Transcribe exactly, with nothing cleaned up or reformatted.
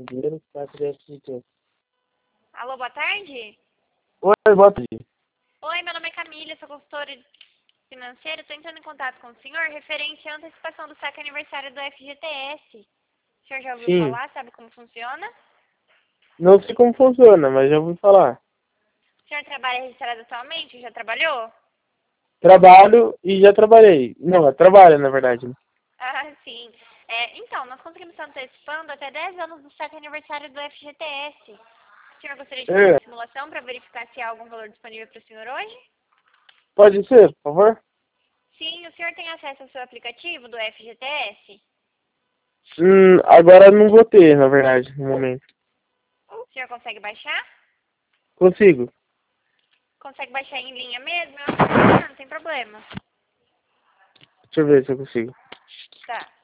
dinheiro para criar esse. Alô, boa tarde? Oi, boa tarde. Oi, meu nome é Camila, sou consultora financeira. Estou entrando em contato com o senhor referente à antecipação do saque aniversário do F G T S. O senhor já ouviu Sim. falar? Sabe como funciona? Não sei como funciona, mas já ouvi falar. O senhor trabalha registrado atualmente? Já trabalhou? Trabalho e já trabalhei. Não, trabalho, na verdade. Ah, sim. É, então, nós conseguimos estar antecipando até dez anos do saque aniversário do F G T S. O senhor gostaria de fazer É, uma simulação para verificar se há algum valor disponível para o senhor hoje? pode ser, por favor? Sim, o senhor tem acesso ao seu aplicativo do F G T S? Hum, agora não vou ter, na verdade, no momento. O senhor consegue baixar? Consigo. Consegue baixar em linha mesmo? Eu não, não tem problema. Deixa eu ver se eu consigo. Tá.